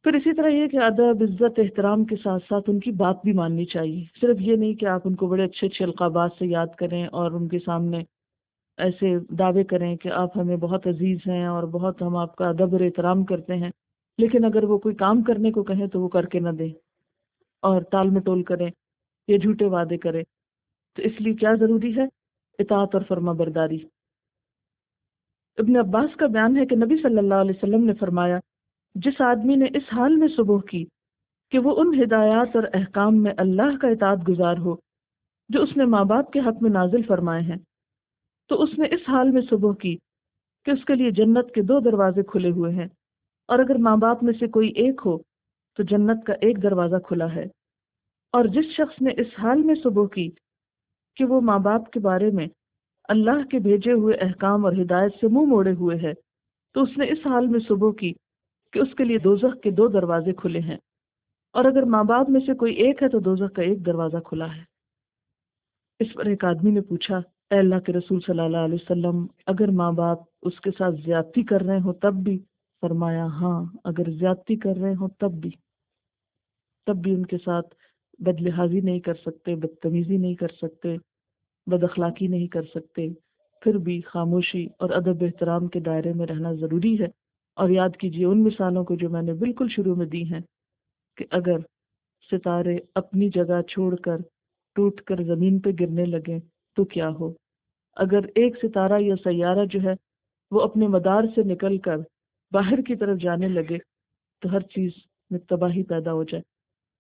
پھر اسی طرح یہ کہ ادب، عزت، احترام کے ساتھ ساتھ ان کی بات بھی ماننی چاہیے. صرف یہ نہیں کہ آپ ان کو بڑے اچھے اچھے القابات سے یاد کریں اور ان کے سامنے ایسے دعوے کریں کہ آپ ہمیں بہت عزیز ہیں اور بہت ہم آپ کا ادب اور احترام کرتے ہیں، لیکن اگر وہ کوئی کام کرنے کو کہیں تو وہ کر کے نہ دیں اور ٹال مٹول کریں یا جھوٹے وعدے کریں. تو اس لیے کیا ضروری ہے؟ اطاعت اور فرما برداری. ابن عباس کا بیان ہے کہ نبی صلی اللہ علیہ وسلم نے فرمایا، جس آدمی نے اس حال میں صبح کی کہ وہ ان ہدایات اور احکام میں اللہ کا اطاعت گزار ہو جو اس نے ماں باپ کے حق میں نازل فرمائے ہیں، تو اس نے اس حال میں صبح کی کہ اس کے لیے جنت کے 2 دروازے کھلے ہوئے ہیں، اور اگر ماں باپ میں سے کوئی ایک ہو تو جنت کا ایک دروازہ کھلا ہے. اور جس شخص نے اس حال میں صبح کی کہ وہ ماں باپ کے بارے میں اللہ کے بھیجے ہوئے احکام اور ہدایت سے منہ موڑے ہوئے ہے، تو اس نے اس حال میں صبح کی کہ اس کے لیے دوزخ کے 2 دروازے کھلے ہیں، اور اگر ماں باپ میں سے کوئی ایک ہے تو دوزخ کا ایک دروازہ کھلا ہے. اس پر ایک آدمی نے پوچھا، اے اللہ کے رسول صلی اللہ علیہ وسلم، اگر ماں باپ اس کے ساتھ زیادتی کر رہے ہوں تب بھی؟ فرمایا، ہاں، اگر زیادتی کر رہے ہوں تب بھی ان کے ساتھ بد لحاظی نہیں کر سکتے، بدتمیزی نہیں کر سکتے، بد اخلاقی نہیں کر سکتے، پھر بھی خاموشی اور ادب احترام کے دائرے میں رہنا ضروری ہے. اور یاد کیجیے ان مثالوں کو جو میں نے بالکل شروع میں دی ہیں کہ اگر ستارے اپنی جگہ چھوڑ کر ٹوٹ کر زمین پہ گرنے لگیں تو کیا ہو؟ اگر ایک ستارہ یا سیارہ جو ہے وہ اپنے مدار سے نکل کر باہر کی طرف جانے لگے تو ہر چیز میں تباہی پیدا ہو جائے.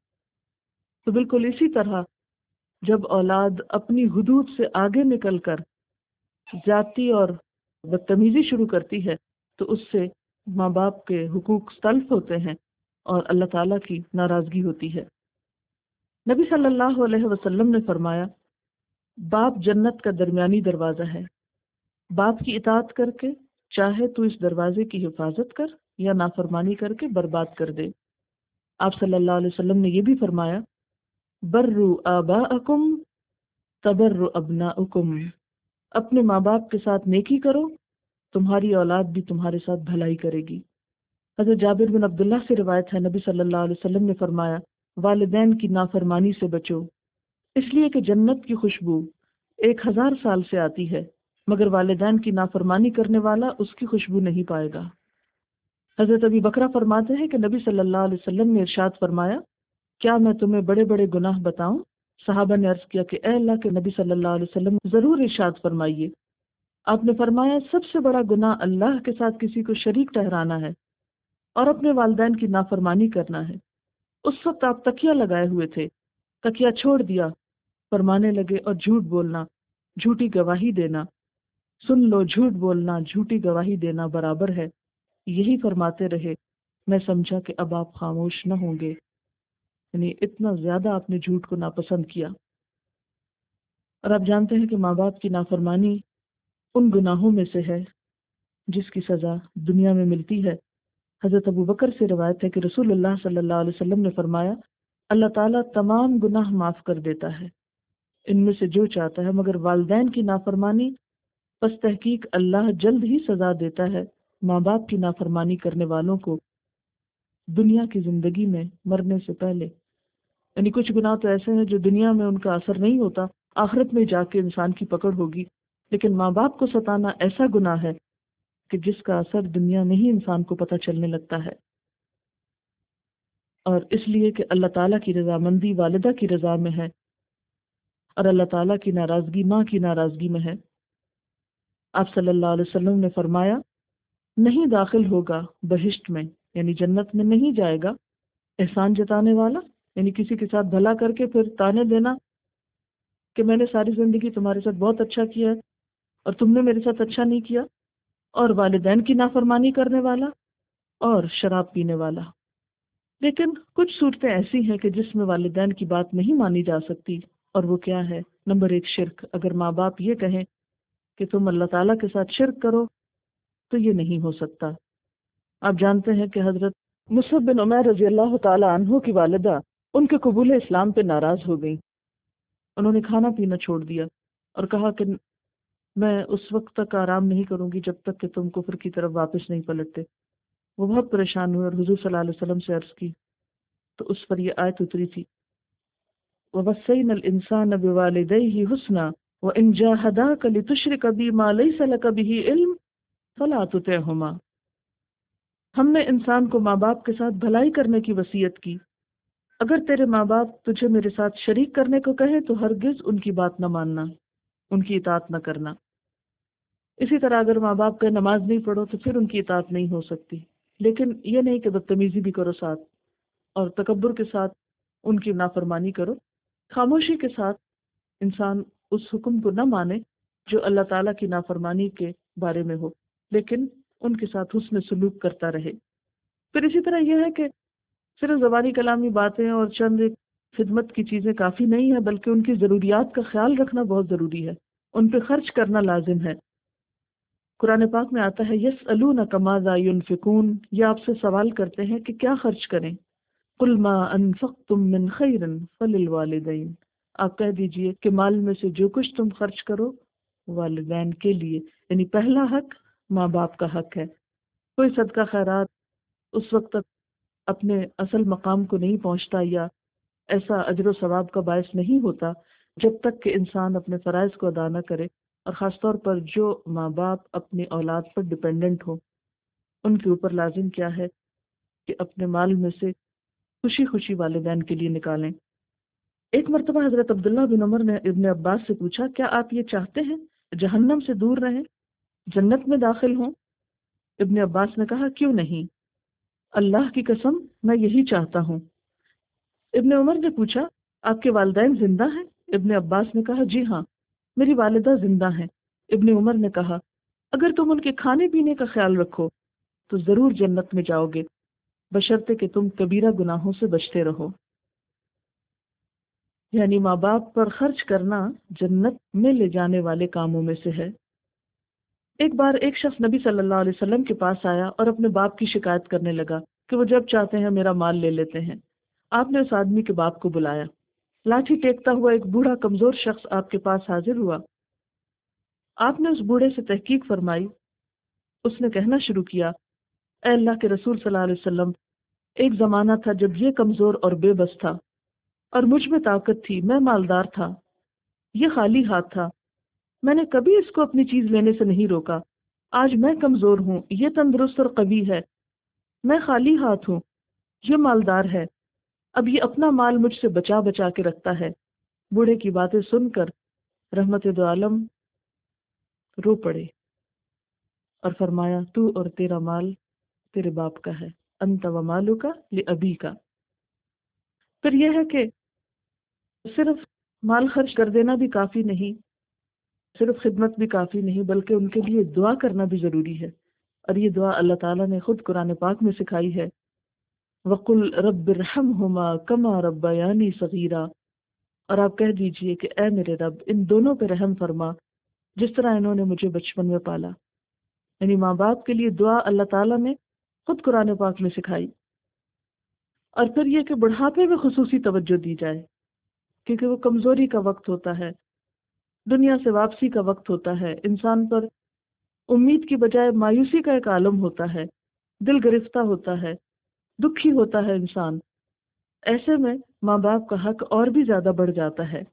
تو بالکل اسی طرح جب اولاد اپنی حدود سے آگے نکل کر زیادتی اور بدتمیزی شروع کرتی ہے تو اس سے ماں باپ کے حقوق تلف ہوتے ہیں اور اللہ تعالیٰ کی ناراضگی ہوتی ہے. نبی صلی اللہ علیہ وسلم نے فرمایا، باپ جنت کا درمیانی دروازہ ہے. باپ کی اطاعت کر کے چاہے تو اس دروازے کی حفاظت کر یا نافرمانی کر کے برباد کر دے. آپ صلی اللہ علیہ وسلم نے یہ بھی فرمایا، برو آباءکم تبر ابناؤکم، اپنے ماں باپ کے ساتھ نیکی کرو، تمہاری اولاد بھی تمہارے ساتھ بھلائی کرے گی. حضرت جابر بن عبداللہ سے روایت ہے، نبی صلی اللہ علیہ وسلم نے فرمایا، والدین کی نافرمانی سے بچو، اس لیے کہ جنت کی خوشبو 1000 سال سے آتی ہے، مگر والدین کی نافرمانی کرنے والا اس کی خوشبو نہیں پائے گا. حضرت ابی بکرہ فرماتے ہیں کہ نبی صلی اللہ علیہ وسلم نے ارشاد فرمایا، کیا میں تمہیں بڑے بڑے گناہ بتاؤں؟ صحابہ نے عرض کیا کہ اے اللہ کے نبی صلی اللہ علیہ وسلم، ضرور ارشاد فرمائیے. آپ نے فرمایا، سب سے بڑا گناہ اللہ کے ساتھ کسی کو شریک ٹھہرانا ہے اور اپنے والدین کی نافرمانی کرنا ہے. اس وقت آپ تکیہ لگائے ہوئے تھے، تکیہ چھوڑ دیا، فرمانے لگے، اور جھوٹ بولنا، جھوٹی گواہی دینا، سن لو، جھوٹ بولنا، جھوٹی گواہی دینا برابر ہے. یہی فرماتے رہے، میں سمجھا کہ اب آپ خاموش نہ ہوں گے. یعنی اتنا زیادہ آپ نے جھوٹ کو ناپسند کیا. اور آپ جانتے ہیں کہ ماں باپ کی نافرمانی ان گناہوں میں سے ہے جس کی سزا دنیا میں ملتی ہے. حضرت ابو بکر سے روایت ہے کہ رسول اللہ صلی اللہ علیہ وسلم نے فرمایا، اللہ تعالیٰ تمام گناہ معاف کر دیتا ہے ان میں سے جو چاہتا ہے، مگر والدین کی نافرمانی، پس تحقیق اللہ جلد ہی سزا دیتا ہے ماں باپ کی نافرمانی کرنے والوں کو دنیا کی زندگی میں مرنے سے پہلے. یعنی کچھ گناہ تو ایسے ہیں جو دنیا میں ان کا اثر نہیں ہوتا، آخرت میں جا کے انسان کی پکڑ ہوگی، لیکن ماں باپ کو ستانا ایسا گناہ ہے کہ جس کا اثر دنیا میں ہی انسان کو پتہ چلنے لگتا ہے. اور اس لیے کہ اللہ تعالیٰ کی رضامندی والدہ کی رضا میں ہے اور اللہ تعالیٰ کی ناراضگی ماں کی ناراضگی میں ہے. آپ صلی اللہ علیہ وسلم نے فرمایا، نہیں داخل ہوگا بہشت میں، یعنی جنت میں نہیں جائے گا احسان جتانے والا، یعنی کسی کے ساتھ بھلا کر کے پھر تانے دینا کہ میں نے ساری زندگی تمہارے ساتھ بہت اچھا کیا ہے اور تم نے میرے ساتھ اچھا نہیں کیا، اور والدین کی نافرمانی کرنے والا اور شراب پینے والا. لیکن کچھ صورتیں ایسی ہیں کہ جس میں والدین کی بات نہیں مانی جا سکتی، اور وہ کیا ہے؟ نمبر 1، شرک. اگر ماں باپ یہ کہیں کہ تم اللہ تعالیٰ کے ساتھ شرک کرو تو یہ نہیں ہو سکتا. آپ جانتے ہیں کہ حضرت مصعب بن عمیر رضی اللہ تعالی عنہ کی والدہ ان کے قبول اسلام پہ ناراض ہو گئی. انہوں نے کھانا پینا چھوڑ دیا اور کہا کہ میں اس وقت تک آرام نہیں کروں گی جب تک کہ تم کفر کی طرف واپس نہیں پلٹتے. وہ بہت پریشان ہوئے اور حضور صلی اللہ علیہ وسلم سے عرض کی، تو اس پر یہ آیت اتری تھی، وَوَصَّيْنَا الْإِنسَانَ بِوَالِدَيْهِ حُسْنًا وَإِنْ جَاهَدَاكَ لِتُشْرِكَ بِي مَا لَيْسَ لَكَ بِهِ عِلْمٌ فَلَا تُطِعْهُمَا۔ ہم نے انسان کو ماں باپ کے ساتھ بھلائی کرنے کی وصیت کی، اگر تیرے ماں باپ تجھے میرے ساتھ شریک کرنے کو کہے تو ہرگز ان کی بات نہ ماننا، ان کی اطاعت نہ کرنا۔ اسی طرح اگر ماں باپ کا نماز نہیں پڑھو تو پھر ان کی اطاعت نہیں ہو سکتی، لیکن یہ نہیں کہ بدتمیزی بھی کرو ساتھ اور تکبر کے ساتھ ان کی نافرمانی کرو۔ خاموشی کے ساتھ انسان اس حکم کو نہ مانے جو اللہ تعالیٰ کی نافرمانی کے بارے میں ہو، لیکن ان کے ساتھ حسن سلوک کرتا رہے۔ پھر اسی طرح یہ ہے کہ صرف زبانی کلامی باتیں اور چند ایک خدمت کی چیزیں کافی نہیں ہے، بلکہ ان کی ضروریات کا خیال رکھنا بہت ضروری ہے، ان پہ خرچ کرنا لازم ہے۔ قرآن پاک میں آتا ہے یسألونک ماذا ینفقون، یہ آپ سے سوال کرتے ہیں کہ کیا خرچ کریں، قل ما انفقتم من خیر فللوالدین، آپ کہہ دیجئے کہ مال میں سے جو کچھ تم خرچ کرو والدین کے لیے، یعنی پہلا حق ماں باپ کا حق ہے۔ کوئی صدقہ خیرات اس وقت تک اپنے اصل مقام کو نہیں پہنچتا یا ایسا اجر و ثواب کا باعث نہیں ہوتا جب تک کہ انسان اپنے فرائض کو ادا نہ کرے، اور خاص طور پر جو ماں باپ اپنی اولاد پر ڈپینڈنٹ ہو، ان کے اوپر لازم کیا ہے کہ اپنے مال میں سے خوشی خوشی والدین کے لیے نکالیں۔ ایک مرتبہ حضرت عبداللہ بن عمر نے ابن عباس سے پوچھا، کیا آپ یہ چاہتے ہیں جہنم سے دور رہیں، جنت میں داخل ہوں؟ ابن عباس نے کہا، کیوں نہیں، اللہ کی قسم میں یہی چاہتا ہوں۔ ابن عمر نے پوچھا، آپ کے والدین زندہ ہیں؟ ابن عباس نے کہا، جی ہاں، میری والدہ زندہ ہیں۔ ابن عمر نے کہا، اگر تم ان کے کھانے پینے کا خیال رکھو تو ضرور جنت میں جاؤ گے، بشرطے کہ تم کبیرہ گناہوں سے بچتے رہو۔ یعنی ماں باپ پر خرچ کرنا جنت میں لے جانے والے کاموں میں سے ہے۔ ایک بار ایک شخص نبی صلی اللہ علیہ وسلم کے پاس آیا اور اپنے باپ کی شکایت کرنے لگا کہ وہ جب چاہتے ہیں میرا مال لے لیتے ہیں۔ آپ نے اس آدمی کے باپ کو بلایا، لاٹھی ٹیکتا ہوا ایک بوڑھا کمزور شخص آپ کے پاس حاضر ہوا۔ آپ نے اس بوڑھے سے تحقیق فرمائی۔ اس نے کہنا شروع کیا، اے اللہ کے رسول صلی اللہ علیہ وسلم، ایک زمانہ تھا جب یہ کمزور اور بے بس تھا، اور مجھ میں طاقت تھی، میں مالدار تھا، یہ خالی ہاتھ تھا، میں نے کبھی اس کو اپنی چیز لینے سے نہیں روکا۔ آج میں کمزور ہوں، یہ تندرست اور قوی ہے، میں خالی ہاتھ ہوں، یہ مالدار ہے، اب یہ اپنا مال مجھ سے بچا بچا کے رکھتا ہے۔ بوڑھے کی باتیں سن کر رحمت دو عالم رو پڑے اور فرمایا، تو اور تیرا مال تیرے باپ کا ہے، انت و مالک لابی کا۔ پھر یہ ہے کہ صرف مال خرچ کر دینا بھی کافی نہیں، صرف خدمت بھی کافی نہیں، بلکہ ان کے لیے دعا کرنا بھی ضروری ہے، اور یہ دعا اللہ تعالیٰ نے خود قرآن پاک میں سکھائی ہے، وَقُلْ رَبِّ ارْحَمْهُمَا كَمَا رَبَّيَانِي صَغِيرًا، اور آپ کہہ دیجئے کہ اے میرے رب، ان دونوں پہ رحم فرما جس طرح انہوں نے مجھے بچپن میں پالا۔ یعنی ماں باپ کے لیے دعا اللہ تعالیٰ نے خود قرآن پاک میں سکھائی۔ اور پھر یہ کہ بڑھاپے میں خصوصی توجہ دی جائے، کیونکہ وہ کمزوری کا وقت ہوتا ہے، دنیا سے واپسی کا وقت ہوتا ہے، انسان پر امید کی بجائے مایوسی کا ایک عالم ہوتا ہے، دل گرفتہ ہوتا ہے، دکھی ہوتا ہے انسان۔ ایسے میں ماں باپ کا حق اور بھی زیادہ بڑھ جاتا ہے۔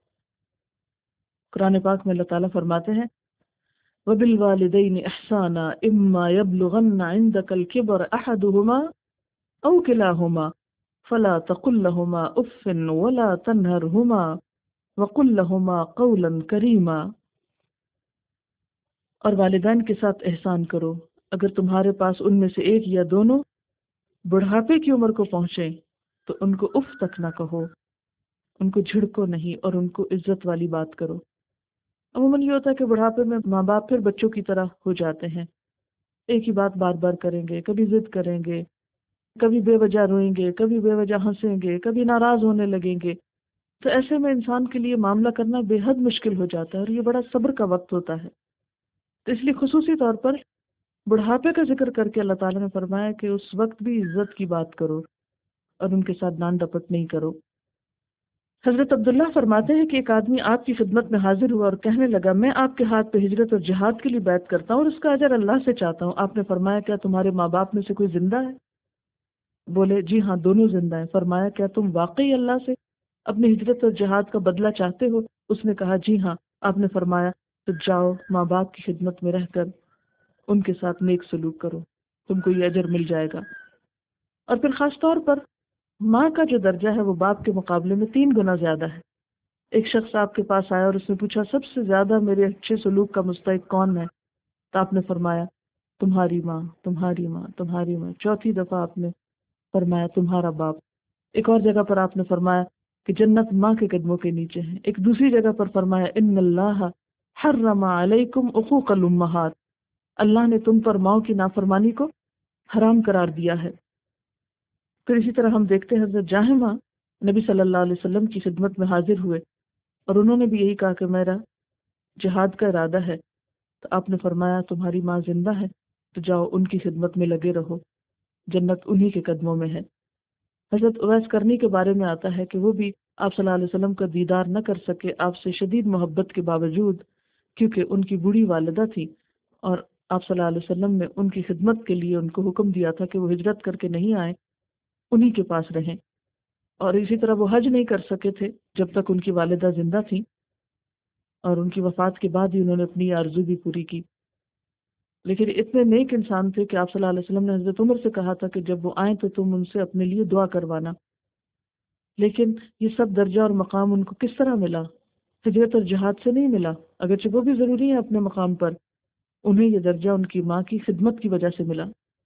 قرآن پاک میں اللہ تعالیٰ فرماتے ہیں، وَبِالْوَالِدَيْنِ إِحْسَانًا إِمَّا يَبْلُغَنَّ عِندَكَ الْكِبَرَ أَحَدُهُمَا أَوْ كِلَاهُمَا فَلَا تَقُل لَّهُمَا أُفٍّ وَلَا تَنْهَرْهُمَا وَقُل لَّهُمَا قَوْلًا كَرِيمًا، اور والدین کے ساتھ احسان کرو، اگر تمہارے پاس ان میں سے ایک یا دونوں بڑھاپے کی عمر کو پہنچے تو ان کو اف تک نہ کہو، ان کو جھڑکو نہیں، اور ان کو عزت والی بات کرو۔ عموماً یہ ہوتا ہے کہ بڑھاپے میں ماں باپ پھر بچوں کی طرح ہو جاتے ہیں، ایک ہی بات بار بار کریں گے، کبھی ضد کریں گے، کبھی بے وجہ روئیں گے، کبھی بے وجہ ہنسیں گے، کبھی ناراض ہونے لگیں گے۔ تو ایسے میں انسان کے لیے معاملہ کرنا بے حد مشکل ہو جاتا ہے، اور یہ بڑا صبر کا وقت ہوتا ہے۔ تو اس لیے خصوصی طور پر بڑھاپے کا ذکر کر کے اللہ تعالیٰ نے فرمایا کہ اس وقت بھی عزت کی بات کرو اور ان کے ساتھ نان ڈپٹ نہیں کرو۔ حضرت عبداللہ فرماتے ہیں کہ ایک آدمی آپ کی خدمت میں حاضر ہوا اور کہنے لگا میں آپ کے ہاتھ پہ ہجرت اور جہاد کے لیے بیعت کرتا ہوں اور اس کا اجر اللہ سے چاہتا ہوں۔ آپ نے فرمایا کیا تمہارے ماں باپ میں سے کوئی زندہ ہے؟ بولے جی ہاں دونوں زندہ ہیں۔ فرمایا کیا تم واقعی اللہ سے اپنی ہجرت اور جہاد کا بدلہ چاہتے ہو؟ اس نے کہا جی ہاں۔ آپ نے فرمایا تو جاؤ ماں باپ کی خدمت میں رہ کر ان کے ساتھ نیک سلوک کرو، تم کو یہ اجر مل جائے گا۔ اور پھر خاص طور پر ماں کا جو درجہ ہے وہ باپ کے مقابلے میں 3 گنا زیادہ ہے۔ ایک شخص آپ کے پاس آیا اور اس نے پوچھا سب سے زیادہ میرے اچھے سلوک کا مستحق کون ہے؟ تو آپ نے فرمایا تمہاری ماں، تمہاری ماں، تمہاری ماں۔ چوتھی دفعہ آپ نے فرمایا تمہارا باپ۔ ایک اور جگہ پر آپ نے فرمایا کہ جنت ماں کے قدموں کے نیچے ہے۔ ایک دوسری جگہ پر فرمایا ان اللہ حرم علیکم عقوق الامہات، اللہ نے تم پر ماؤں کی نافرمانی کو حرام قرار دیا ہے۔ پھر اسی طرح ہم دیکھتے ہیں حضرت جاہمہ نبی صلی اللہ علیہ وسلم کی خدمت میں حاضر ہوئے اور انہوں نے بھی یہی کہا کہ میرا جہاد کا ارادہ ہے۔ تو آپ نے فرمایا تمہاری ماں زندہ ہے تو جاؤ ان کی خدمت میں لگے رہو، جنت انہی کے قدموں میں ہے۔ حضرت اویس کرنی کے بارے میں آتا ہے کہ وہ بھی آپ صلی اللہ علیہ وسلم کا دیدار نہ کر سکے آپ سے شدید محبت کے باوجود، کیونکہ ان کی بوڑھی والدہ تھی اور آپ صلی اللہ علیہ وسلم نے ان کی خدمت کے لیے ان کو حکم دیا تھا کہ وہ ہجرت کر کے نہیں آئے، انہی کے پاس رہیں۔ اور اسی طرح وہ حج نہیں کر سکے تھے جب تک ان کی والدہ زندہ تھی، اور ان کی وفات کے بعد ہی انہوں نے اپنی آرزو بھی پوری کی۔ لیکن اتنے نیک انسان تھے کہ آپ صلی اللہ علیہ وسلم نے حضرت عمر سے کہا تھا کہ جب وہ آئیں تو تم ان سے اپنے لیے دعا کروانا۔ لیکن یہ سب درجہ اور مقام ان کو کس طرح ملا؟ ہجرت اور جہاد سے نہیں ملا، اگرچہ وہ بھی ضروری ہے اپنے مقام پر، انہیں یہ درجہ ان کی ماں کی خدمت کی وجہ سے ملا۔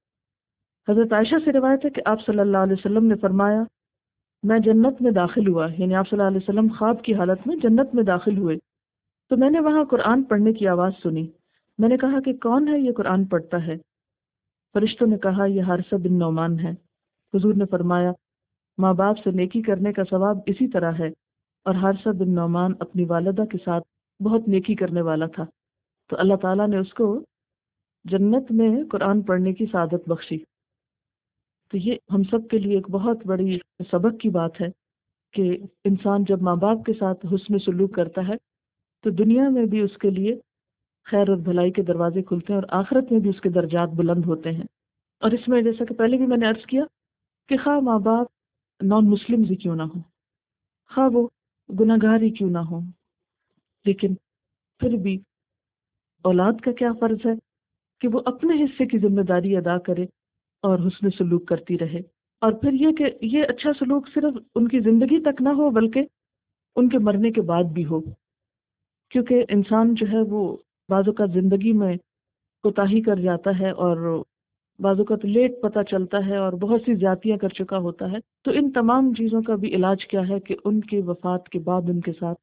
حضرت عائشہ سے روایت ہے کہ آپ صلی اللہ علیہ وسلم نے فرمایا میں جنت میں داخل ہوا، یعنی آپ صلی اللہ علیہ وسلم خواب کی حالت میں جنت میں داخل ہوئے تو میں نے وہاں قرآن پڑھنے کی آواز سنی۔ میں نے کہا کہ کون ہے یہ قرآن پڑھتا ہے؟ فرشتوں نے کہا یہ حارثہ بن نعمان ہے۔ حضور نے فرمایا ماں باپ سے نیکی کرنے کا ثواب اسی طرح ہے، اور حارثہ بن نعمان اپنی والدہ کے ساتھ بہت نیکی کرنے والا تھا، تو اللہ تعالیٰ نے اس کو جنت میں قرآن پڑھنے کی سعادت بخشی۔ تو یہ ہم سب کے لیے ایک بہت بڑی سبق کی بات ہے کہ انسان جب ماں باپ کے ساتھ حسن سلوک کرتا ہے تو دنیا میں بھی اس کے لیے خیر اور بھلائی کے دروازے کھلتے ہیں اور آخرت میں بھی اس کے درجات بلند ہوتے ہیں۔ اور اس میں جیسا کہ پہلے بھی میں نے عرض کیا کہ خواہ ماں باپ نان مسلم ہی کیوں نہ ہو، خواہ وہ گناہ گار ہی کیوں نہ ہو، لیکن پھر بھی اولاد کا کیا فرض ہے کہ وہ اپنے حصے کی ذمہ داری ادا کرے اور حسن سلوک کرتی رہے۔ اور پھر یہ کہ یہ اچھا سلوک صرف ان کی زندگی تک نہ ہو بلکہ ان کے مرنے کے بعد بھی ہو، کیونکہ انسان جو ہے وہ بعض اوقات زندگی میں کوتاہی کر جاتا ہے اور بعض اوقات لیٹ پتہ چلتا ہے اور بہت سی زیادتیاں کر چکا ہوتا ہے، تو ان تمام چیزوں کا بھی علاج کیا ہے کہ ان کے وفات کے بعد ان کے ساتھ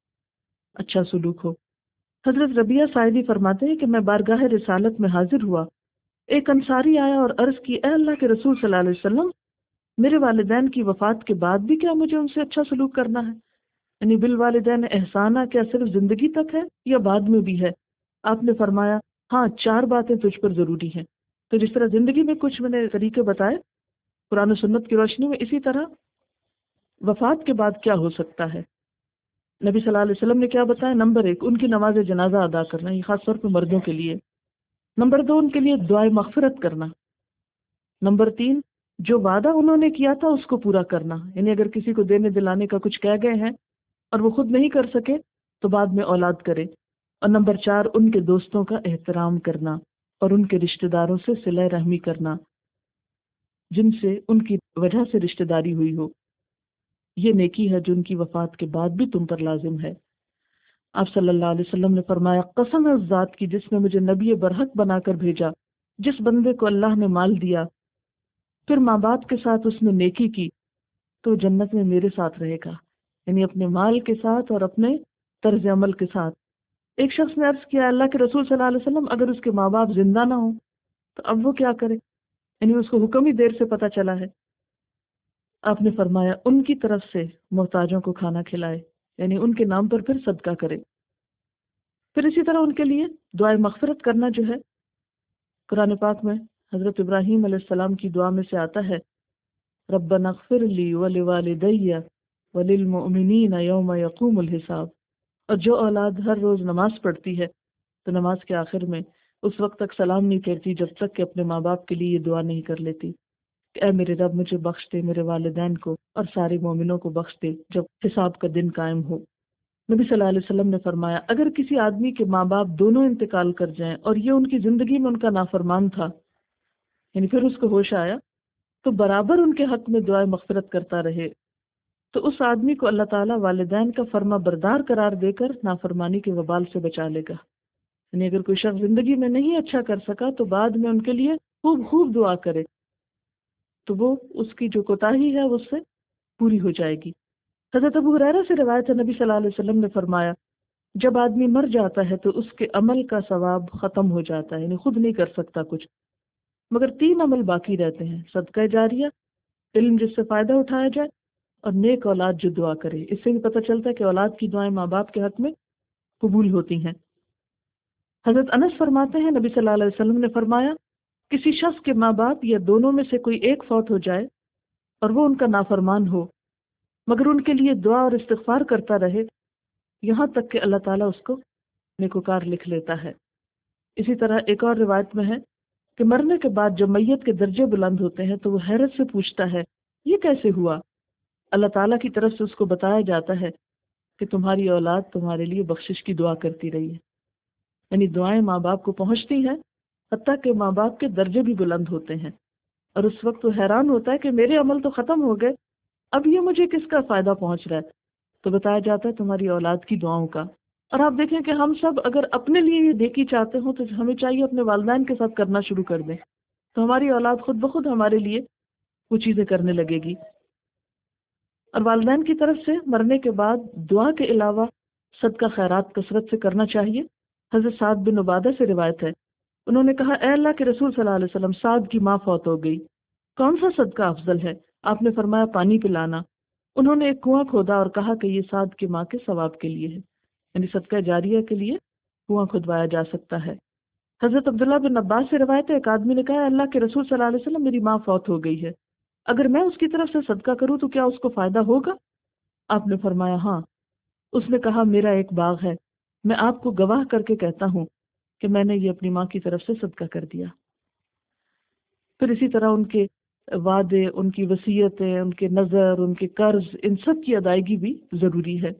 اچھا سلوک ہو۔ حضرت ربیہ سعیدی فرماتے ہیں کہ میں بارگاہ رسالت میں حاضر ہوا، ایک انصاری آیا اور عرض کی اے اللہ کے رسول صلی اللہ علیہ وسلم، میرے والدین کی وفات کے بعد بھی کیا مجھے ان سے اچھا سلوک کرنا ہے؟ یعنی بالوالدین احسانہ کیا صرف زندگی تک ہے یا بعد میں بھی ہے؟ آپ نے فرمایا ہاں 4 باتیں تجھ پر ضروری ہیں۔ تو جس طرح زندگی میں کچھ میں نے طریقے بتائے قرآن و سنت کی روشنی میں، اسی طرح وفات کے بعد کیا ہو سکتا ہے؟ نبی صلی اللہ علیہ وسلم نے کیا بتایا؟ نمبر 1 ان کی نماز جنازہ ادا کرنا، یہ خاص طور پہ مردوں کے لیے۔ نمبر 2 ان کے لیے دعائے مغفرت کرنا۔ نمبر 3 جو وعدہ انہوں نے کیا تھا اس کو پورا کرنا، یعنی اگر کسی کو دینے دلانے کا کچھ کہہ گئے ہیں اور وہ خود نہیں کر سکے تو بعد میں اولاد کرے۔ اور نمبر 4 ان کے دوستوں کا احترام کرنا اور ان کے رشتہ داروں سے صلہ رحمی کرنا جن سے ان کی وجہ سے رشتہ داری ہوئی ہو، یہ نیکی ہے جو ان کی وفات کے بعد بھی تم پر لازم ہے۔ آپ صلی اللہ علیہ وسلم نے فرمایا قسم ہے اس ذات کی جس نے مجھے نبی برحق بنا کر بھیجا، جس بندے کو اللہ نے مال دیا پھر ماں باپ کے ساتھ اس نے نیکی کی تو جنت میں میرے ساتھ رہے گا، یعنی اپنے مال کے ساتھ اور اپنے طرز عمل کے ساتھ۔ ایک شخص نے عرض کیا اللہ کے رسول صلی اللہ علیہ وسلم اگر اس کے ماں باپ زندہ نہ ہوں تو اب وہ کیا کرے؟ یعنی اس کو حکم ہی دیر سے پتہ چلا ہے۔ آپ نے فرمایا ان کی طرف سے محتاجوں کو کھانا کھلائے، یعنی ان کے نام پر پھر صدقہ کرے۔ پھر اسی طرح ان کے لیے دعائے مغفرت کرنا جو ہے، قرآن پاک میں حضرت ابراہیم علیہ السلام کی دعا میں سے آتا ہے ربنا اغفر لی ولوالدی وَلِلْمُؤْمِنِينَ يَوْمَ يَقُومُ الْحِسَابُ، اور جو اولاد ہر روز نماز پڑھتی ہے تو نماز کے آخر میں اس وقت تک سلام نہیں پھیرتی جب تک کہ اپنے ماں باپ کے لیے یہ دعا نہیں کر لیتی کہ اے میرے رب مجھے بخش دے، میرے والدین کو اور سارے مومنوں کو بخش دے جب حساب کا دن قائم ہو۔ نبی صلی اللہ علیہ وسلم نے فرمایا اگر کسی آدمی کے ماں باپ دونوں انتقال کر جائیں اور یہ ان کی زندگی میں ان کا نافرمان تھا، یعنی پھر اس کو ہوش آیا، تو برابر ان کے حق میں دعائیں مغفرت کرتا رہے، تو اس آدمی کو اللہ تعالیٰ والدین کا فرما بردار قرار دے کر نافرمانی کے وبال سے بچا لے گا۔ یعنی اگر کوئی شخص زندگی میں نہیں اچھا کر سکا تو بعد میں ان کے لیے خوب خوب دعا کرے تو وہ اس کی جو کوتاہی ہے وہ اس سے پوری ہو جائے گی۔ حضرت ابو ہریرہ سے روایت ہے، نبی صلی اللہ علیہ وسلم نے فرمایا جب آدمی مر جاتا ہے تو اس کے عمل کا ثواب ختم ہو جاتا ہے، یعنی خود نہیں کر سکتا کچھ، مگر 3 عمل باقی رہتے ہیں: صدقہ جاریہ، علم جس سے فائدہ اٹھایا جائے، اور نیک اولاد جو دعا کرے۔ اس سے بھی پتہ چلتا ہے کہ اولاد کی دعائیں ماں باپ کے حق میں قبول ہوتی ہیں۔ حضرت انس فرماتے ہیں نبی صلی اللہ علیہ وسلم نے فرمایا کسی شخص کے ماں باپ یا دونوں میں سے کوئی ایک فوت ہو جائے اور وہ ان کا نافرمان ہو مگر ان کے لیے دعا اور استغفار کرتا رہے یہاں تک کہ اللہ تعالیٰ اس کو نیکوکار لکھ لیتا ہے۔ اسی طرح ایک اور روایت میں ہے کہ مرنے کے بعد جب میت کے درجے بلند ہوتے ہیں تو وہ حیرت سے پوچھتا ہے یہ کیسے ہوا؟ اللہ تعالیٰ کی طرف سے اس کو بتایا جاتا ہے کہ تمہاری اولاد تمہارے لیے بخشش کی دعا کرتی رہی ہے، یعنی دعائیں ماں باپ کو پہنچتی ہیں حتیٰ کہ ماں باپ کے درجے بھی بلند ہوتے ہیں، اور اس وقت وہ حیران ہوتا ہے کہ میرے عمل تو ختم ہو گئے، اب یہ مجھے کس کا فائدہ پہنچ رہا ہے؟ تو بتایا جاتا ہے تمہاری اولاد کی دعاؤں کا۔ اور آپ دیکھیں کہ ہم سب اگر اپنے لیے یہ نیکی چاہتے ہوں تو ہمیں چاہیے اپنے والدین کے ساتھ کرنا شروع کر دیں، تو ہماری اولاد خود بخود ہمارے لیے وہ چیزیں کرنے لگے گی۔ اور والدین کی طرف سے مرنے کے بعد دعا کے علاوہ صدقہ خیرات کثرت سے کرنا چاہیے۔ حضرت سعد بن عبادہ سے روایت ہے، انہوں نے کہا اے اللہ کے رسول صلی اللہ علیہ وسلم، سعد کی ماں فوت ہو گئی، کون سا صدقہ افضل ہے؟ آپ نے فرمایا پانی پلانا۔ انہوں نے ایک کنواں کھودا اور کہا کہ یہ سعد کی ماں کے ثواب کے لیے ہے، یعنی صدقہ جاریہ کے لیے کنواں کھدوایا جا سکتا ہے۔ حضرت عبداللہ بن عباس سے روایت ہے، ایک آدمی نے کہا اے اللہ کے رسول صلی اللہ علیہ وسلم، میری ماں فوت ہو گئی ہے، اگر میں اس کی طرف سے صدقہ کروں تو کیا اس کو فائدہ ہوگا؟ آپ نے فرمایا ہاں۔ اس نے کہا میرا ایک باغ ہے، میں آپ کو گواہ کر کے کہتا ہوں کہ میں نے یہ اپنی ماں کی طرف سے صدقہ کر دیا۔ پھر اسی طرح ان کے وعدے، ان کی وصیتیں، ان کے نظر، ان کے قرض، ان سب کی ادائیگی بھی ضروری ہے۔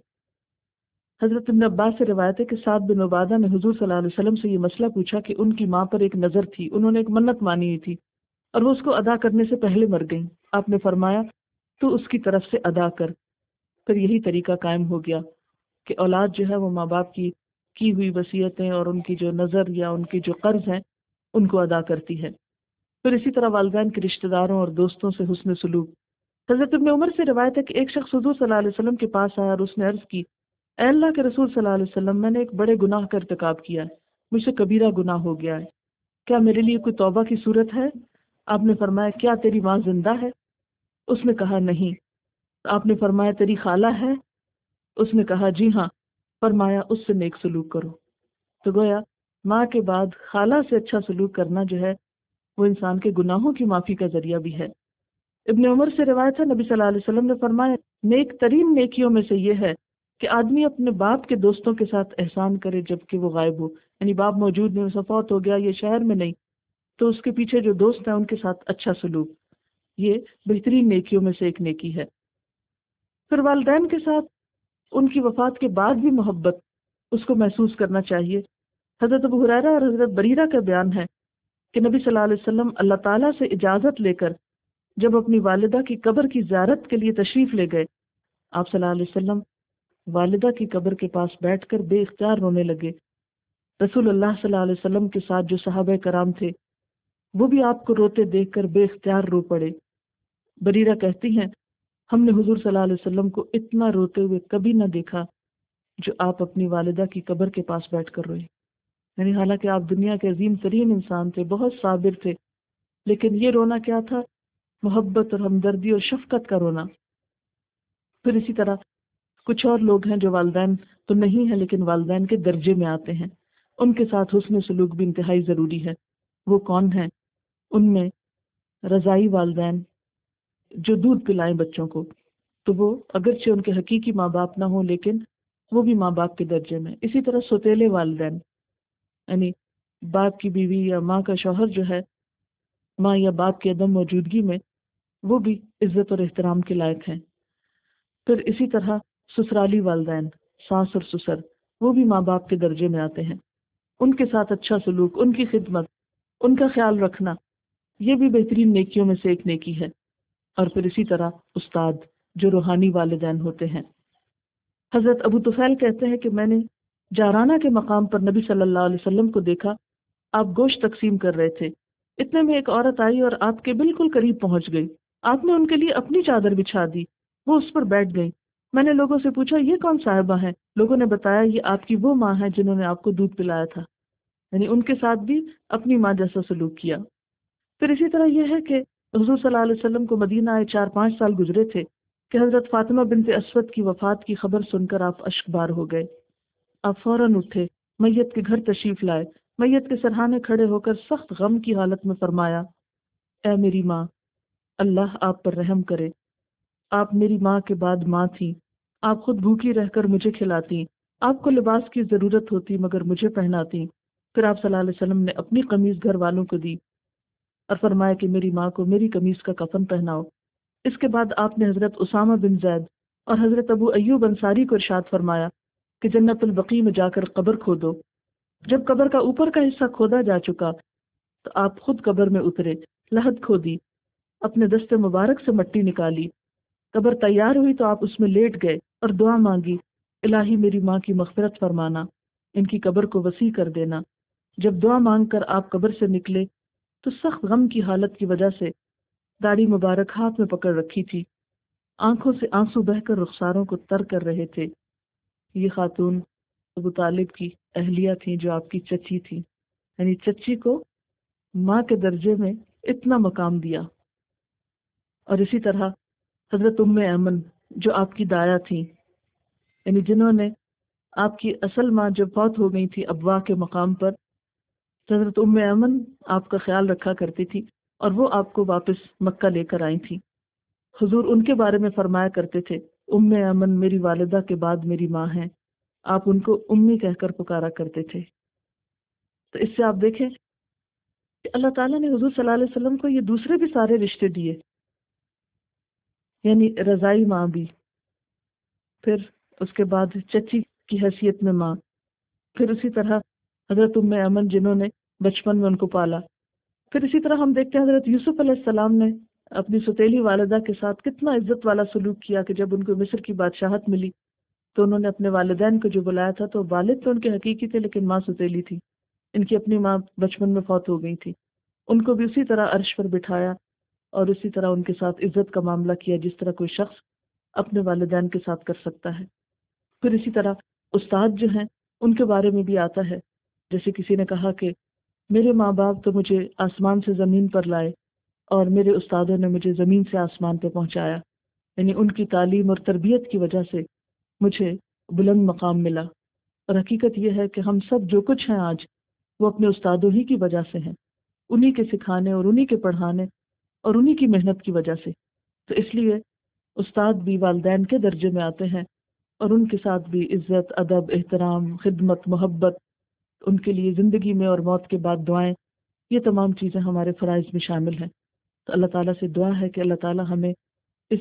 حضرت ابن عباس سے روایت ہے کہ سعد بن عبادہ نے حضور صلی اللہ علیہ وسلم سے یہ مسئلہ پوچھا کہ ان کی ماں پر ایک نظر تھی، انہوں نے ایک منت مانی ہوئی تھی اور وہ اس کو ادا کرنے سے پہلے مر گئیں۔ آپ نے فرمایا تو اس کی طرف سے ادا کر۔ پھر یہی طریقہ قائم ہو گیا کہ اولاد جو ہے وہ ماں باپ کی ہوئی وصیتیں اور ان کی جو نظر یا ان کی جو قرض ہیں ان کو ادا کرتی ہے۔ پھر اسی طرح والدین کے رشتہ داروں اور دوستوں سے حسن سلوک۔ حضرت ابن عمر سے روایت ہے کہ ایک شخص حضور صلی اللہ علیہ وسلم کے پاس آیا اور اس نے عرض کی اے اللہ کے رسول صلی اللہ علیہ وسلم، میں نے ایک بڑے گناہ کا ارتکاب کیا ہے، مجھ سے کبیرہ گناہ ہو گیا ہے، کیا میرے لیے کوئی توبہ کی صورت ہے؟ آپ نے فرمایا کیا تیری ماں زندہ ہے؟ اس نے کہا نہیں۔ آپ نے فرمایا تیری خالہ ہے؟ اس نے کہا جی ہاں۔ فرمایا اس سے نیک سلوک کرو۔ تو گویا ماں کے بعد خالہ سے اچھا سلوک کرنا جو ہے وہ انسان کے گناہوں کی معافی کا ذریعہ بھی ہے۔ ابن عمر سے روایت ہے، نبی صلی اللہ علیہ وسلم نے فرمایا نیک ترین نیکیوں میں سے یہ ہے کہ آدمی اپنے باپ کے دوستوں کے ساتھ احسان کرے جبکہ وہ غائب ہو، یعنی باپ موجود نہیں، فوت ہو گیا، یہ شہر میں نہیں، تو اس کے پیچھے جو دوست ہیں ان کے ساتھ اچھا سلوک، یہ بہترین نیکیوں میں سے ایک نیکی ہے۔ پھر والدین کے ساتھ ان کی وفات کے بعد بھی محبت اس کو محسوس کرنا چاہیے۔ حضرت ابو ہریرہ اور حضرت بریرہ کا بیان ہے کہ نبی صلی اللہ علیہ وسلم اللہ تعالیٰ سے اجازت لے کر جب اپنی والدہ کی قبر کی زیارت کے لیے تشریف لے گئے، آپ صلی اللہ علیہ وسلم والدہ کی قبر کے پاس بیٹھ کر بے اختیار رونے لگے۔ رسول اللہ صلی اللہ علیہ وسلم کے ساتھ جو صحابہ کرام تھے وہ بھی آپ کو روتے دیکھ کر بے اختیار رو پڑے۔ بریرہ کہتی ہیں ہم نے حضور صلی اللہ علیہ وسلم کو اتنا روتے ہوئے کبھی نہ دیکھا جو آپ اپنی والدہ کی قبر کے پاس بیٹھ کر روئے، یعنی حالانکہ آپ دنیا کے عظیم ترین انسان تھے، بہت صابر تھے، لیکن یہ رونا کیا تھا؟ محبت اور ہمدردی اور شفقت کا رونا۔ پھر اسی طرح کچھ اور لوگ ہیں جو والدین تو نہیں ہیں لیکن والدین کے درجے میں آتے ہیں، ان کے ساتھ حسن سلوک بھی انتہائی ضروری ہے۔ وہ کون ہیں؟ ان میں رضائی والدین جو دودھ پلائیں بچوں کو، تو وہ اگرچہ ان کے حقیقی ماں باپ نہ ہوں لیکن وہ بھی ماں باپ کے درجے میں. اسی طرح سوتیلے والدین، یعنی باپ کی بیوی یا ماں کا شوہر جو ہے ماں یا باپ کی عدم موجودگی میں، وہ بھی عزت اور احترام کے لائق ہیں. پھر اسی طرح سسرالی والدین، ساس اور سسر، وہ بھی ماں باپ کے درجے میں آتے ہیں. ان کے ساتھ اچھا سلوک، ان کی خدمت، ان کا خیال رکھنا، یہ بھی بہترین نیکیوں میں سے ایک نیکی ہے. اور پھر اسی طرح استاد جو روحانی والدین ہوتے ہیں. حضرت ابو طفیل کہتے ہیں کہ میں نے جارانہ کے مقام پر نبی صلی اللہ علیہ وسلم کو دیکھا، آپ گوشت تقسیم کر رہے تھے. اتنے میں ایک عورت آئی اور آپ کے بالکل قریب پہنچ گئی. آپ نے ان کے لیے اپنی چادر بچھا دی، وہ اس پر بیٹھ گئی. میں نے لوگوں سے پوچھا یہ کون صاحبہ ہیں؟ لوگوں نے بتایا یہ آپ کی وہ ماں ہے جنہوں نے آپ کو دودھ پلایا تھا. یعنی ان کے ساتھ بھی اپنی ماں جیسا سلوک کیا. پھر اسی طرح یہ ہے کہ حضور صلی اللہ علیہ وسلم کو مدینہ آئے 4-5 سال گزرے تھے کہ حضرت فاطمہ بنت اسود کی وفات کی خبر سن کر آپ اشکبار ہو گئے. آپ فوراً اٹھے، میت کے گھر تشریف لائے، میت کے سرہانے کھڑے ہو کر سخت غم کی حالت میں فرمایا، اے میری ماں، اللہ آپ پر رحم کرے. آپ میری ماں کے بعد ماں تھیں. آپ خود بھوکی رہ کر مجھے کھلاتی، آپ کو لباس کی ضرورت ہوتی مگر مجھے پہناتی. پھر آپ صلی اللہ علیہ وسلم نے اپنی قمیض گھر والوں کو دی اور فرمایا کہ میری ماں کو میری قمیض کا کفن پہناؤ. اس کے بعد آپ نے حضرت اسامہ بن زید اور حضرت ابو ایوب انصاری کو ارشاد فرمایا کہ جنت البقیع میں جا کر قبر کھودو. جب قبر کا اوپر کا حصہ کھودا جا چکا تو آپ خود قبر میں اترے، لحد کھودی، اپنے دست مبارک سے مٹی نکالی. قبر تیار ہوئی تو آپ اس میں لیٹ گئے اور دعا مانگی، الہی میری ماں کی مغفرت فرمانا، ان کی قبر کو وسیع کر دینا. جب دعا مانگ کر آپ قبر سے نکلے تو سخت غم کی حالت کی وجہ سے داڑھی مبارک ہاتھ میں پکڑ رکھی تھی، آنکھوں سے آنسو بہ کر رخساروں کو تر کر رہے تھے. یہ خاتون ابو طالب کی اہلیہ تھیں جو آپ کی چچی تھی، یعنی چچی کو ماں کے درجے میں اتنا مقام دیا. اور اسی طرح حضرت ام ایمن جو آپ کی دایا تھیں، یعنی جنہوں نے آپ کی اصل ماں جب فوت ہو گئی تھی ابوا کے مقام پر، حضرت ام ایمن آپ کا خیال رکھا کرتی تھی اور وہ آپ کو واپس مکہ لے کر آئی تھی. حضور ان کے بارے میں فرمایا کرتے تھے، ام ایمن میری والدہ کے بعد میری ماں ہیں. آپ ان کو امی کہہ کر پکارا کرتے تھے. تو اس سے آپ دیکھیں کہ اللہ تعالیٰ نے حضور صلی اللہ علیہ وسلم کو یہ دوسرے بھی سارے رشتے دیے، یعنی رضائی ماں بھی، پھر اس کے بعد چچی کی حیثیت میں ماں، پھر اسی طرح حضرت ام ایمن جنہوں نے بچپن میں ان کو پالا. پھر اسی طرح ہم دیکھتے ہیں حضرت یوسف علیہ السلام نے اپنی ستیلی والدہ کے ساتھ کتنا عزت والا سلوک کیا کہ جب ان کو مصر کی بادشاہت ملی تو انہوں نے اپنے والدین کو جو بلایا تھا، تو والد تو ان کے حقیقی تھے لیکن ماں ستیلی تھی. ان کی اپنی ماں بچپن میں فوت ہو گئی تھی. ان کو بھی اسی طرح عرش پر بٹھایا اور اسی طرح ان کے ساتھ عزت کا معاملہ کیا جس طرح کوئی شخص اپنے والدین کے ساتھ کر سکتا ہے. پھر اسی طرح استاد جو ہیں ان کے بارے میں بھی آتا ہے، جیسے کسی نے کہا کہ میرے ماں باپ تو مجھے آسمان سے زمین پر لائے اور میرے استادوں نے مجھے زمین سے آسمان پہ پہنچایا. یعنی ان کی تعلیم اور تربیت کی وجہ سے مجھے بلند مقام ملا. اور حقیقت یہ ہے کہ ہم سب جو کچھ ہیں آج وہ اپنے استادوں ہی کی وجہ سے ہیں، انہی کے سکھانے اور انہی کے پڑھانے اور انہی کی محنت کی وجہ سے. تو اس لیے استاد بھی والدین کے درجے میں آتے ہیں اور ان کے ساتھ بھی عزت، ادب، احترام، خدمت، محبت، ان کے لیے زندگی میں اور موت کے بعد دعائیں، یہ تمام چیزیں ہمارے فرائض میں شامل ہیں. تو اللہ تعالیٰ سے دعا ہے کہ اللہ تعالیٰ ہمیں اس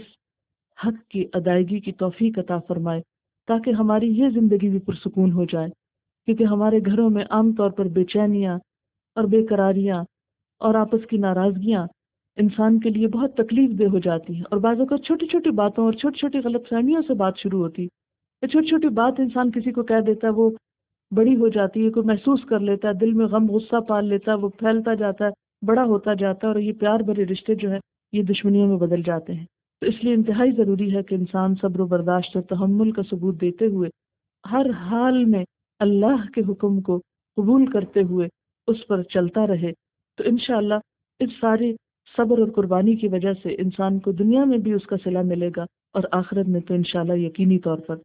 حق کی ادائیگی کی توفیق عطا فرمائے تاکہ ہماری یہ زندگی بھی پرسکون ہو جائے. کیونکہ ہمارے گھروں میں عام طور پر بے چینیاں اور بے قراریاں اور آپس کی ناراضگیاں انسان کے لیے بہت تکلیف دہ ہو جاتی ہیں، اور بعض اوقات چھوٹی چھوٹی باتوں اور چھوٹی چھوٹی غلط فہمیوں سے بات شروع ہوتی ہے. چھوٹی چھوٹی بات انسان کسی کو کہہ دیتا ہے، وہ بڑی ہو جاتی ہے، کوئی محسوس کر لیتا ہے، دل میں غم غصہ پال لیتا ہے، وہ پھیلتا جاتا ہے، بڑا ہوتا جاتا ہے اور یہ پیار بھرے رشتے جو ہیں یہ دشمنیوں میں بدل جاتے ہیں. تو اس لیے انتہائی ضروری ہے کہ انسان صبر و برداشت اور تحمل کا ثبوت دیتے ہوئے ہر حال میں اللہ کے حکم کو قبول کرتے ہوئے اس پر چلتا رہے. تو انشاءاللہ اس سارے صبر اور قربانی کی وجہ سے انسان کو دنیا میں بھی اس کا صلہ ملے گا اور آخرت میں تو انشاءاللہ یقینی طور پر.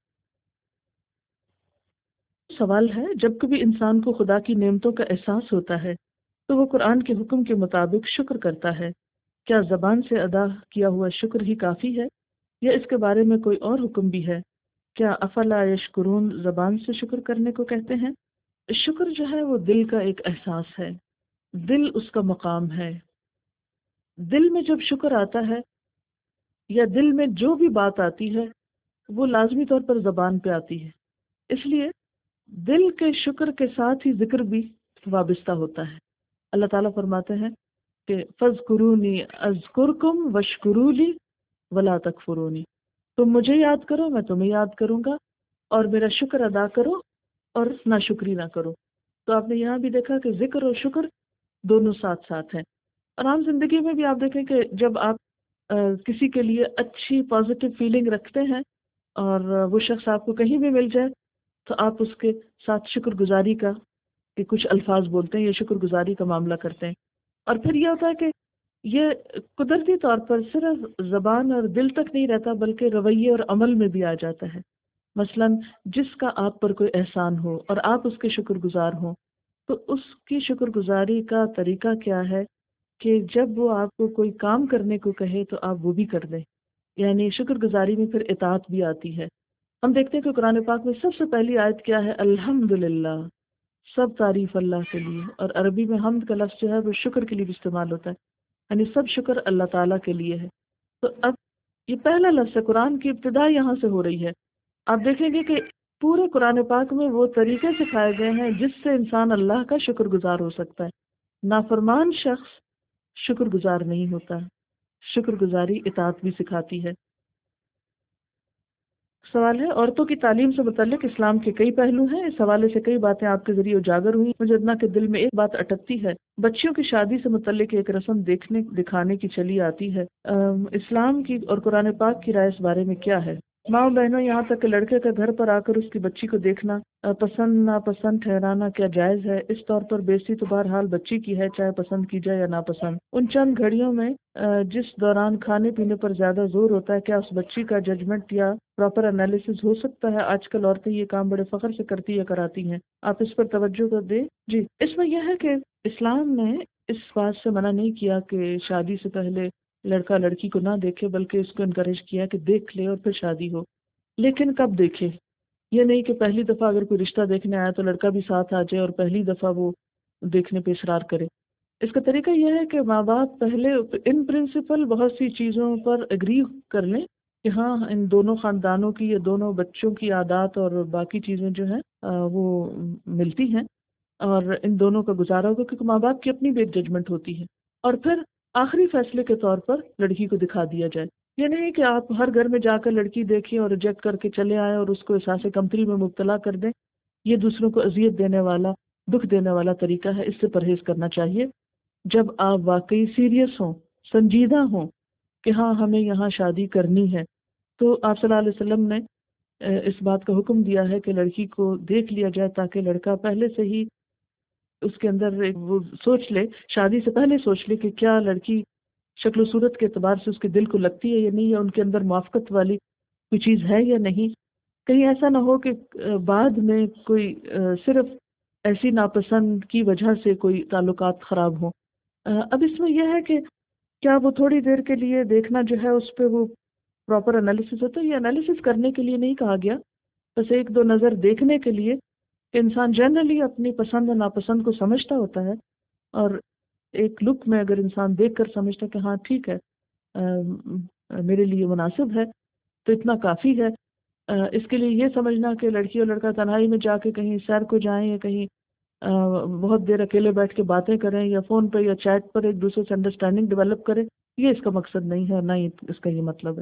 سوال ہے، جب کبھی انسان کو خدا کی نعمتوں کا احساس ہوتا ہے تو وہ قرآن کے حکم کے مطابق شکر کرتا ہے، کیا زبان سے ادا کیا ہوا شکر ہی کافی ہے؟ یا اس کے بارے میں کوئی اور حکم بھی ہے؟ کیا افلا یشکرون زبان سے شکر کرنے کو کہتے ہیں؟ شکر جو ہے وہ دل کا ایک احساس ہے، دل اس کا مقام ہے۔ دل میں جب شکر آتا ہے یا دل میں جو بھی بات آتی ہے وہ لازمی طور پر زبان پہ آتی ہے، اس لیے دل کے شکر کے ساتھ ہی ذکر بھی وابستہ ہوتا ہے۔ اللہ تعالیٰ فرماتے ہیں کہ فَاذْكُرُونِي أَذْكُرْكُمْ وَاشْكُرُوا لِي وَلَا تَكْفُرُونِي، تم مجھے یاد کرو میں تمہیں یاد کروں گا، اور میرا شکر ادا کرو اور ناشکری نہ کرو۔ تو آپ نے یہاں بھی دیکھا کہ ذکر اور شکر دونوں ساتھ ساتھ ہیں۔ اور عام زندگی میں بھی آپ دیکھیں کہ جب آپ کسی کے لیے اچھی پازیٹیو فیلنگ رکھتے ہیں اور وہ شخص آپ کو کہیں بھی مل جائے تو آپ اس کے ساتھ شکر گزاری کا کہ کچھ الفاظ بولتے ہیں یا شکر گزاری کا معاملہ کرتے ہیں۔ اور پھر یہ ہوتا ہے کہ یہ قدرتی طور پر صرف زبان اور دل تک نہیں رہتا بلکہ رویے اور عمل میں بھی آ جاتا ہے۔ مثلا جس کا آپ پر کوئی احسان ہو اور آپ اس کے شکر گزار ہوں تو اس کی شکر گزاری کا طریقہ کیا ہے کہ جب وہ آپ کو کوئی کام کرنے کو کہے تو آپ وہ بھی کر دیں، یعنی شکر گزاری میں پھر اطاعت بھی آتی ہے۔ ہم دیکھتے ہیں کہ قرآن پاک میں سب سے پہلی آیت کیا ہے؟ الحمدللہ، سب تعریف اللہ کے لیے۔ اور عربی میں حمد کا لفظ جو ہے وہ شکر کے لیے بھی استعمال ہوتا ہے، یعنی سب شکر اللہ تعالیٰ کے لیے ہے۔ تو اب یہ پہلا لفظ ہے، قرآن کی ابتدا یہاں سے ہو رہی ہے۔ آپ دیکھیں گے کہ پورے قرآن پاک میں وہ طریقے سکھائے گئے ہیں جس سے انسان اللہ کا شکر گزار ہو سکتا ہے۔ نافرمان شخص شکر گزار نہیں ہوتا، شکر گزاری اطاعت بھی سکھاتی ہے۔ سوال ہے عورتوں کی تعلیم سے متعلق اسلام کے کئی پہلو ہیں، اس حوالے سے کئی باتیں آپ کے ذریعے اجاگر ہوئی، مجھے اتنا کہ دل میں ایک بات اٹکتی ہے۔ بچیوں کی شادی سے متعلق ایک رسم دکھانے کی چلی آتی ہے، اسلام کی اور قرآن پاک کی رائے اس بارے میں کیا ہے؟ ماں بہنوں، یہاں تک کہ لڑکے کا گھر پر آ کر اس کی بچی کو دیکھنا پسند ناپسند ٹھہرانا کیا جائز ہے؟ اس طور پر بیزتی تو بہرحال بچی کی ہے، چاہے پسند کی جائے یا ناپسند۔ ان چند گھڑیوں میں جس دوران کھانے پینے پر زیادہ زور ہوتا ہے، کیا اس بچی کا ججمنٹ یا پراپر انالیسس ہو سکتا ہے؟ آج کل عورتیں یہ کام بڑے فخر سے کرتی یا کراتی ہیں، آپ اس پر توجہ کر دیں۔ جی، اس میں یہ ہے کہ اسلام نے اس بات سے منع نہیں کیا کہ شادی سے پہلے لڑکا لڑکی کو نہ دیکھے، بلکہ اس کو انکریج کیا کہ دیکھ لے اور پھر شادی ہو، لیکن کب دیکھے؟ یہ نہیں کہ پہلی دفعہ اگر کوئی رشتہ دیکھنے آیا تو لڑکا بھی ساتھ آ جائے اور پہلی دفعہ وہ دیکھنے پہ اصرار کرے۔ اس کا طریقہ یہ ہے کہ ماں باپ پہلے ان پرنسپل بہت سی چیزوں پر اگری کر لیں کہ ہاں ان دونوں خاندانوں کی یا دونوں بچوں کی عادات اور باقی چیزیں جو ہیں وہ ملتی ہیں اور ان دونوں کا گزارا ہوگا، کیونکہ ماں باپ کی اپنی بھی ایک ججمنٹ ہوتی ہے، اور پھر آخری فیصلے کے طور پر لڑکی کو دکھا دیا جائے۔ یہ نہیں کہ آپ ہر گھر میں جا کر لڑکی دیکھیں اور ریجیکٹ کر کے چلے آئیں اور اس کو احساس کمتری میں مبتلا کر دیں، یہ دوسروں کو اذیت دینے والا، دکھ دینے والا طریقہ ہے، اس سے پرہیز کرنا چاہیے۔ جب آپ واقعی سیریس ہوں، سنجیدہ ہوں کہ ہاں ہمیں یہاں شادی کرنی ہے، تو آپ صلی اللہ علیہ وسلم نے اس بات کا حکم دیا ہے کہ لڑکی کو دیکھ لیا جائے تاکہ لڑکا پہلے سے ہی اس کے اندر وہ سوچ لے، شادی سے پہلے سوچ لے کہ کیا لڑکی شکل و صورت کے اعتبار سے اس کے دل کو لگتی ہے یا نہیں، یا ان کے اندر موافقت والی کوئی چیز ہے یا نہیں۔ کہیں ایسا نہ ہو کہ بعد میں کوئی صرف ایسی ناپسند کی وجہ سے کوئی تعلقات خراب ہوں۔ اب اس میں یہ ہے کہ کیا وہ تھوڑی دیر کے لیے دیکھنا جو ہے اس پہ وہ پراپر انالیسس ہوتا ہے؟ یہ انالیسس کرنے کے لیے نہیں کہا گیا، بس ایک دو نظر دیکھنے کے لیے کہ انسان جنرلی اپنی پسند اور ناپسند کو سمجھتا ہوتا ہے، اور ایک لک میں اگر انسان دیکھ کر سمجھتا کہ ہاں ٹھیک ہے میرے لیے مناسب ہے تو اتنا کافی ہے۔ اس کے لیے یہ سمجھنا کہ لڑکی اور لڑکا تنہائی میں جا کے کہیں سیر کو جائیں یا کہیں بہت دیر اکیلے بیٹھ کے باتیں کریں یا فون پہ یا چیٹ پر ایک دوسرے سے انڈرسٹینڈنگ ڈیولپ کریں، یہ اس کا مقصد نہیں ہے، نہ ہی اس کا یہ مطلب ہے۔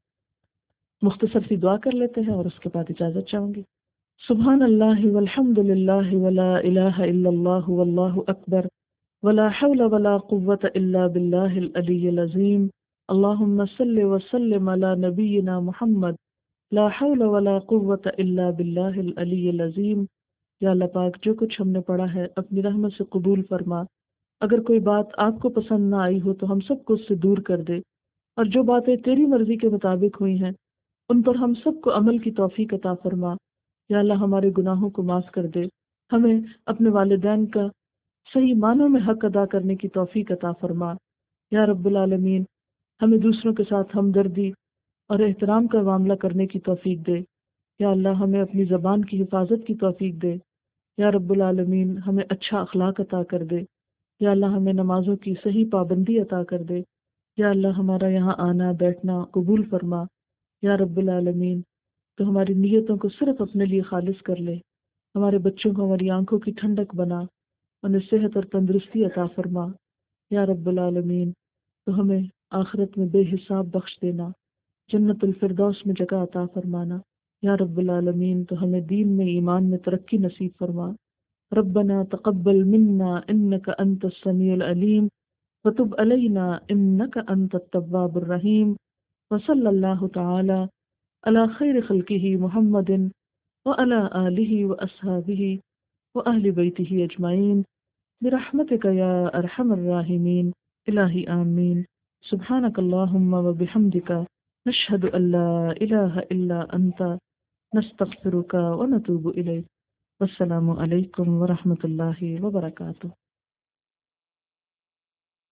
مختصر سی دعا کر لیتے ہیں اور اس کے بعد اجازت چاہوں گی۔ سبحان اللہ والحمد للہ ولا الہ الا اللہ واللہ اکبر ولا حول ولا قوة الا باللہ العلی العظیم اللہم صل وسلم علی نبینا محمد لا حول ولا قوة الا باللہ العلی العظیم۔ یا اللہ پاک، جو کچھ ہم نے پڑھا ہے اپنی رحمت سے قبول فرما، اگر کوئی بات آپ کو پسند نہ آئی ہو تو ہم سب کو اس سے دور کر دے، اور جو باتیں تیری مرضی کے مطابق ہوئی ہیں ان پر ہم سب کو عمل کی توفیق عطا فرما۔ یا اللہ ہمارے گناہوں کو معاف کر دے، ہمیں اپنے والدین کا صحیح معنوں میں حق ادا کرنے کی توفیق عطا فرما۔ یا رب العالمین، ہمیں دوسروں کے ساتھ ہمدردی اور احترام کا معاملہ کرنے کی توفیق دے۔ یا اللہ ہمیں اپنی زبان کی حفاظت کی توفیق دے۔ یا رب العالمین ہمیں اچھا اخلاق عطا کر دے۔ یا اللہ ہمیں نمازوں کی صحیح پابندی عطا کر دے۔ یا اللہ ہمارا یہاں آنا بیٹھنا قبول فرما۔ یا رب العالمین تو ہماری نیتوں کو صرف اپنے لیے خالص کر لے۔ ہمارے بچوں کو ہماری آنکھوں کی ٹھنڈک بنا، انہیں صحت اور تندرستی عطا فرما۔ یا رب العالمین تو ہمیں آخرت میں بے حساب بخش دینا، جنت الفردوس میں جگہ عطا فرمانا۔ یا رب العالمین تو ہمیں دین میں ایمان میں ترقی نصیب فرما۔ ربنا تقبل منا انك انت السميع العليم وتب علينا انك انت التواب الرحيم وصلى الله تعالى على خير خلقه محمد وعلى آله وأصحابه وأهل بيته أجمعين برحمتك يا أرحم الراحمين إلهي آمين سبحانك اللهم وبحمدك نشهد أن لا إله إلا أنت نستغفرك ونتوب إليك والسلام علیکم ورحمۃ اللہ وبرکاتہ۔